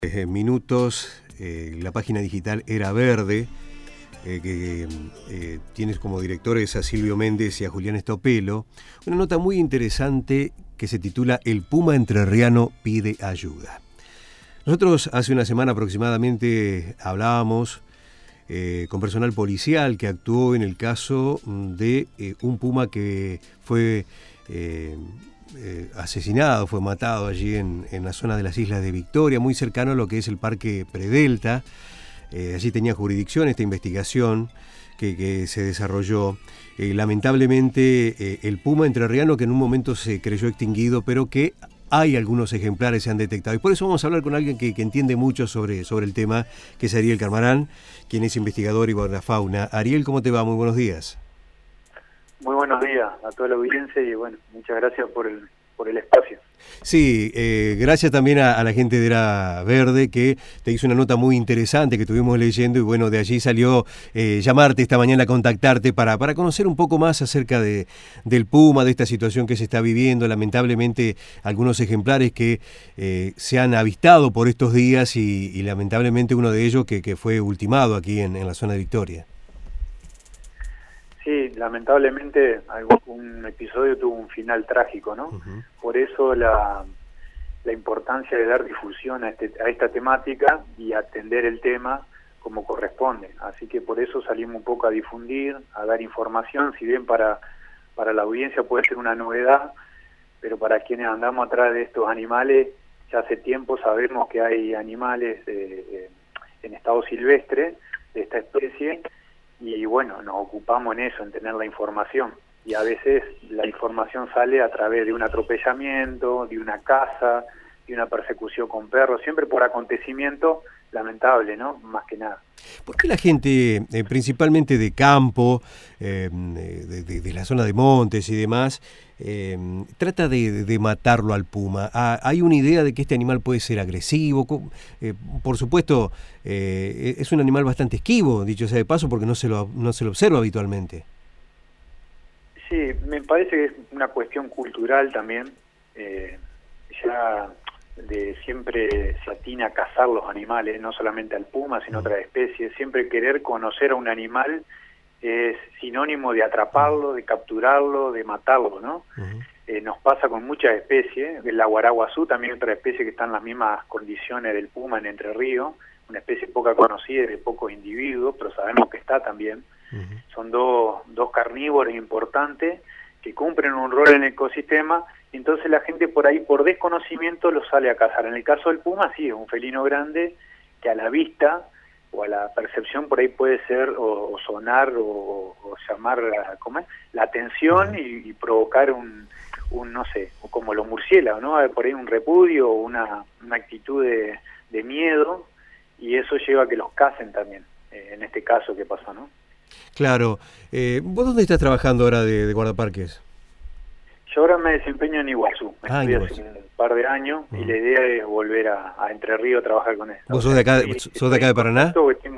Minutos, la página digital Era Verde, tienes como directores a Silvio Méndez y a Julián Estopelo. Una nota muy interesante que se titula El Puma entrerriano pide ayuda. Nosotros hace una semana aproximadamente hablábamos con personal policial que actuó en el caso de un puma que fue asesinado, fue matado allí en la zona de las Islas de Victoria, muy cercano a lo que es el Parque Predelta. Allí tenía jurisdicción esta investigación que se desarrolló. Lamentablemente el puma entrerriano, que en un momento se creyó extinguido, pero que hay algunos ejemplares, se han detectado. Y por eso vamos a hablar con alguien que entiende mucho sobre el tema, que es Ariel Carmarán, quien es investigador y guardafauna. Ariel, ¿cómo te va? Muy buenos días. Muy buenos días a toda la audiencia y bueno, muchas gracias por el espacio. Sí, gracias también a la gente de Era Verde, que te hizo una nota muy interesante que estuvimos leyendo, y bueno, de allí salió llamarte esta mañana, contactarte para conocer un poco más acerca del puma, de esta situación que se está viviendo. Lamentablemente algunos ejemplares que se han avistado por estos días y lamentablemente uno de ellos que fue ultimado aquí en la zona de Victoria. Sí, lamentablemente un episodio tuvo un final trágico, ¿no? Uh-huh. Por eso la importancia de dar difusión a esta temática y atender el tema como corresponde. Así que por eso salimos un poco a difundir, a dar información, si bien para la audiencia puede ser una novedad, pero para quienes andamos atrás de estos animales, ya hace tiempo sabemos que hay animales en estado silvestre de esta especie. Y bueno, nos ocupamos en eso, en tener la información. Y a veces la información sale a través de un atropellamiento, de una caza, de una persecución con perros, siempre por acontecimiento lamentable, ¿no? Más que nada. ¿Por qué la gente, principalmente de campo, de la zona de montes y demás, trata de matarlo al puma? ¿Hay una idea de que este animal puede ser agresivo? Por supuesto, es un animal bastante esquivo, dicho sea de paso, porque no se lo observa habitualmente. Sí, me parece que es una cuestión cultural también. Ya de siempre se atina a cazar los animales, no solamente al puma, sino otras especies. Siempre querer conocer a un animal es sinónimo de atraparlo, de capturarlo, de matarlo, ¿no? Uh-huh. Nos pasa con muchas especies. El aguaraguazú también es otra especie que está en las mismas condiciones del puma en Entre Ríos, una especie poca conocida y de pocos individuos, pero sabemos que está también. Uh-huh. Son dos carnívoros importantes que cumplen un rol en el ecosistema, y entonces la gente por ahí, por desconocimiento, lo sale a cazar. En el caso del puma, sí, es un felino grande que a la vista o a la percepción por ahí puede ser o sonar o llamar la atención y provocar un no sé, como los murciélagos, ¿no? Por ahí un repudio o una actitud de miedo, y eso lleva a que los cacen también, en este caso que pasó, ¿no? Claro. ¿Vos dónde estás trabajando ahora de guardaparques? Yo ahora me desempeño en Iguazú. Estoy hace un par de años y la idea es volver a Entre Ríos a trabajar con esto. ¿Vos sos de acá de Paraná?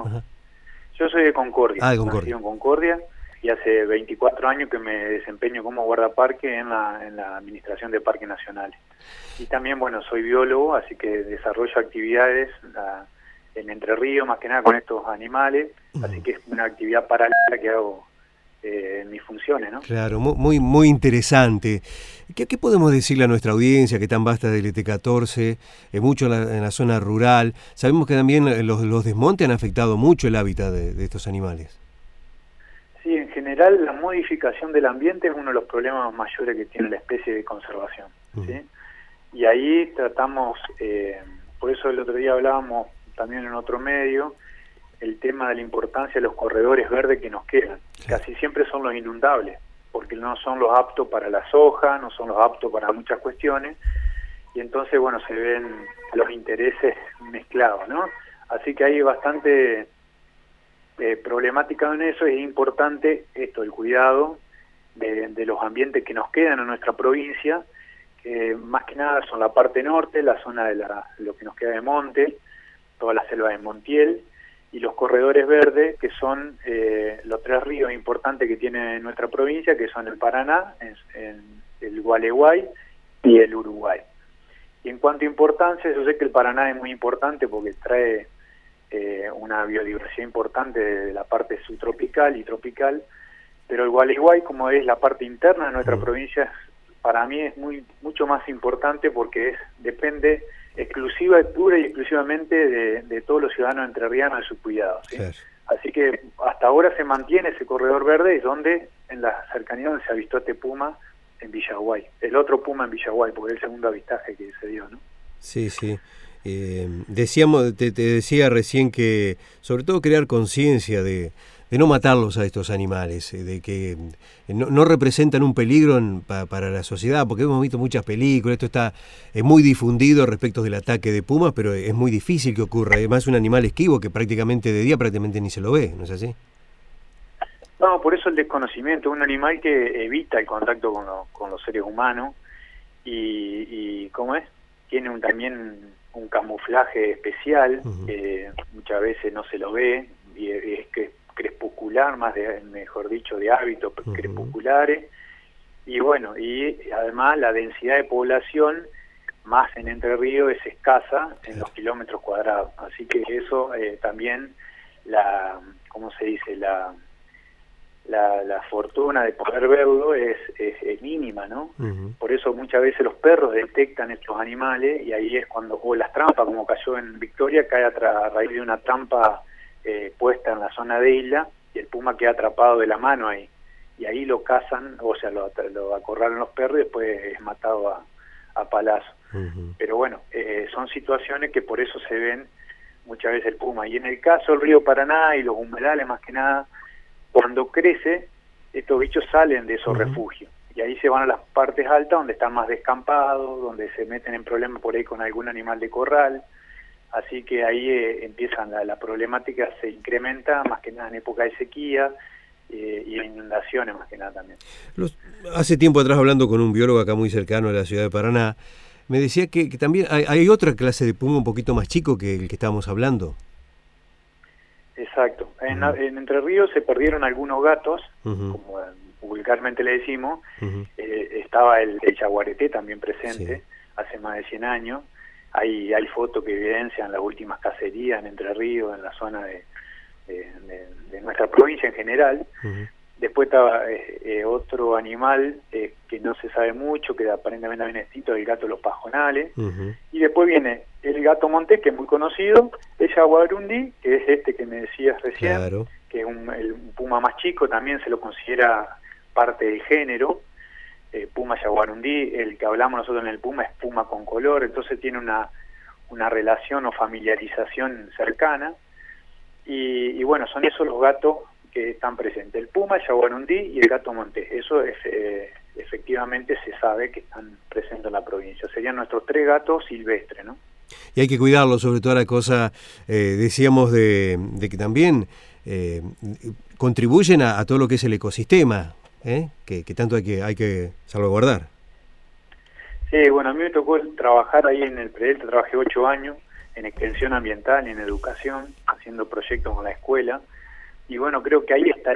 Yo soy de Concordia. De Concordia. Nací en Concordia y hace 24 años que me desempeño como guardaparque en la Administración de Parques Nacionales. Y también, bueno, soy biólogo, así que desarrollo actividades en Entre Ríos, más que nada con estos animales, así que es una actividad paralela que hago en mis funciones, ¿no? Claro, muy, muy interesante. ¿Qué podemos decirle a nuestra audiencia que tan vasta del ET14, mucho en la zona rural? Sabemos que también los desmontes han afectado mucho el hábitat de estos animales. Sí, en general la modificación del ambiente es uno de los problemas mayores que tiene la especie de conservación, ¿sí? Y ahí tratamos, por eso el otro día hablábamos también en otro medio, el tema de la importancia de los corredores verdes que nos quedan. Casi siempre son los inundables, porque no son los aptos para la soja, no son los aptos para muchas cuestiones, y entonces, bueno, se ven los intereses mezclados, ¿no? Así que hay bastante problemática en eso, y es importante esto, el cuidado de los ambientes que nos quedan en nuestra provincia, que más que nada son la parte norte, la zona de lo que nos queda de monte, toda la selva de Montiel, y los corredores verdes, que son los 3 ríos importantes que tiene nuestra provincia, que son el Paraná, el Gualeguay y el Uruguay. Y en cuanto a importancia, yo sé que el Paraná es muy importante porque trae una biodiversidad importante de la parte subtropical y tropical, pero el Gualeguay, como es la parte interna de nuestra provincia, para mí es mucho más importante porque depende pura y exclusivamente de todos los ciudadanos entrerrianos de su cuidado, ¿sí? Claro. Así que hasta ahora se mantiene ese corredor verde, es donde en la cercanía donde se avistó este puma en Villaguay, el otro puma en Villaguay, porque es el segundo avistaje que se dio, ¿no? Sí, sí. Te decía recién que sobre todo crear conciencia de no matarlos a estos animales, de que no representan un peligro para la sociedad, porque hemos visto muchas películas, esto está muy difundido respecto del ataque de pumas, pero es muy difícil que ocurra. Además es un animal esquivo que prácticamente de día prácticamente ni se lo ve, ¿no es así? No, por eso el desconocimiento, un animal que evita el contacto con los seres humanos y ¿cómo es? Tiene también un camuflaje especial, muchas veces no se lo ve, y es que crepuscular, mejor dicho, de hábitos crepusculares, y bueno, y además la densidad de población, más en Entre Ríos, es escasa en los kilómetros cuadrados, así que eso también, ¿cómo se dice? La fortuna de poder verlo es mínima, ¿no? Por eso muchas veces los perros detectan estos animales y ahí es cuando, o las trampas, como cayó en Victoria, cae a raíz de una trampa puesta en la zona de isla y el puma queda atrapado de la mano ahí. Y ahí lo cazan, o sea, lo acorralan los perros y después es matado a palazo. Pero bueno, son situaciones que por eso se ven muchas veces el puma. Y en el caso del río Paraná y los humedales más que nada, cuando crece, estos bichos salen de esos refugios y ahí se van a las partes altas donde están más descampados, donde se meten en problemas por ahí con algún animal de corral, así que ahí empiezan la problemática, se incrementa más que nada en época de sequía y inundaciones más que nada también. Hace tiempo atrás, hablando con un biólogo acá muy cercano de la ciudad de Paraná, me decía que también hay otra clase de puma un poquito más chico que el que estábamos hablando. Exacto. En Entre Ríos se perdieron algunos gatos, como vulgarmente le decimos. Estaba el jaguareté también presente, hace más de 100 años. Hay fotos que evidencian las últimas cacerías en Entre Ríos, en la zona de nuestra provincia en general. Después estaba otro animal que no se sabe mucho, que aparentemente viene extinto, el gato de los pajonales. Y después viene el gato montés, que es muy conocido, el jaguarundí, que es este que me decías recién, claro, que es un puma más chico, también se lo considera parte del género. Puma jaguarundí, el que hablamos nosotros en el puma es puma con color, entonces tiene una relación o familiarización cercana. Y bueno, son esos los gatos que están presentes, el puma, el jaguarundí y el gato montés. Eso es, efectivamente se sabe que están presentes en la provincia. Serían nuestros 3 gatos silvestres, ¿no? Y hay que cuidarlos, sobre todo la cosa, decíamos, de que también contribuyen a todo lo que es el ecosistema, que tanto hay que salvaguardar. Sí, bueno, a mí me tocó trabajar ahí en el Predelta, trabajé 8 años en extensión ambiental y en educación, haciendo proyectos con la escuela. Y bueno, creo que ahí está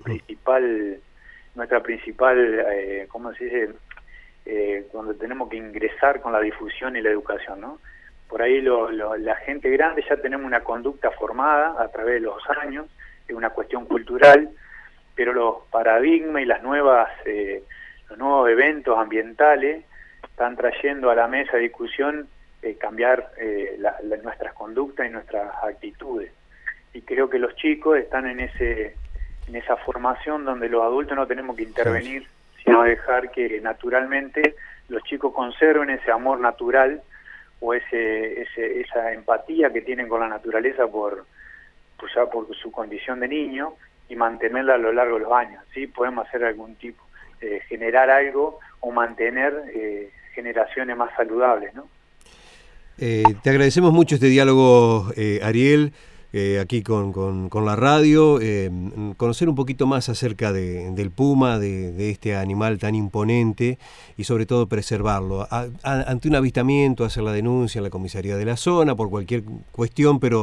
nuestra principal, ¿cómo se dice? Cuando tenemos que ingresar con la difusión y la educación, ¿no? Por ahí la gente grande ya tenemos una conducta formada a través de los años, es una cuestión cultural, pero los paradigmas y los nuevos eventos ambientales están trayendo a la mesa de discusión cambiar nuestras conductas y nuestras actitudes. Y creo que los chicos están en esa formación donde los adultos no tenemos que intervenir, sino dejar que naturalmente los chicos conserven ese amor natural o esa empatía que tienen con la naturaleza por su condición de niño y mantenerla a lo largo de los años. ¿Sí? Podemos hacer algún tipo, generar algo o mantener generaciones más saludables, ¿no? Te agradecemos mucho este diálogo, Ariel. Aquí con la radio, conocer un poquito más acerca del puma, de este animal tan imponente y sobre todo preservarlo. Ante un avistamiento, hacer la denuncia en la comisaría de la zona por cualquier cuestión, pero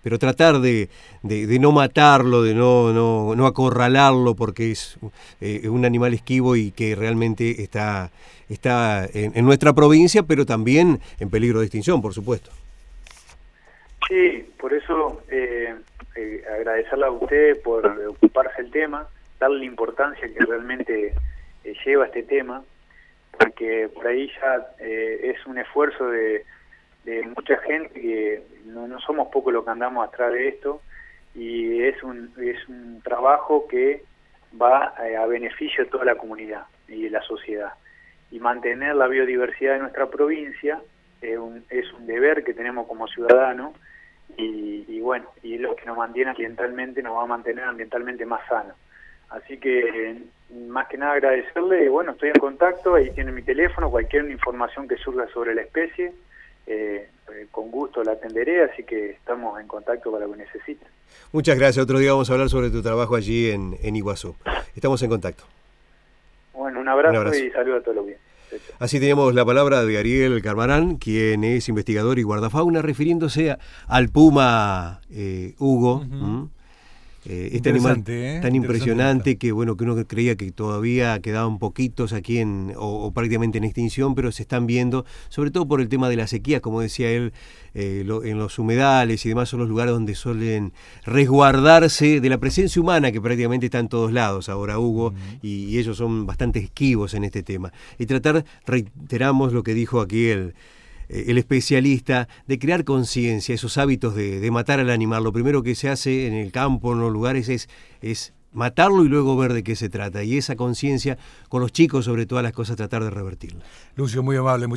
pero tratar de no matarlo, de no acorralarlo, porque es un animal esquivo y que realmente está en nuestra provincia, pero también en peligro de extinción, por supuesto. Sí, por eso agradecerle a usted por ocuparse del tema, darle la importancia que realmente lleva este tema, porque por ahí ya es un esfuerzo de mucha gente, que no somos pocos los que andamos atrás de esto, y es un trabajo que va a beneficio de toda la comunidad y de la sociedad. Y mantener la biodiversidad de nuestra provincia es un deber que tenemos como ciudadanos, y bueno, y lo que nos mantiene ambientalmente, nos va a mantener ambientalmente más sanos. Así que, más que nada agradecerle, bueno, estoy en contacto, ahí tiene mi teléfono, cualquier información que surja sobre la especie, con gusto la atenderé, así que estamos en contacto para lo que necesiten. Muchas gracias, otro día vamos a hablar sobre tu trabajo allí en Iguazú. Estamos en contacto. Bueno, un abrazo y saludo a todos los bien. Así teníamos la palabra de Ariel Carmarán, quien es investigador y guardafauna, refiriéndose al puma Hugo. Este animal tan impresionante que bueno, que uno creía que todavía quedaban poquitos aquí o prácticamente en extinción, pero se están viendo, sobre todo por el tema de la sequía, como decía él, en los humedales y demás son los lugares donde suelen resguardarse de la presencia humana, que prácticamente está en todos lados ahora, Hugo, y ellos son bastante esquivos en este tema. Y tratar, reiteramos lo que dijo aquí el especialista, de crear conciencia, esos hábitos de matar al animal. Lo primero que se hace en el campo, en los lugares, es matarlo y luego ver de qué se trata. Y esa conciencia, con los chicos sobre todas las cosas, tratar de revertirla. Lucio, muy amable.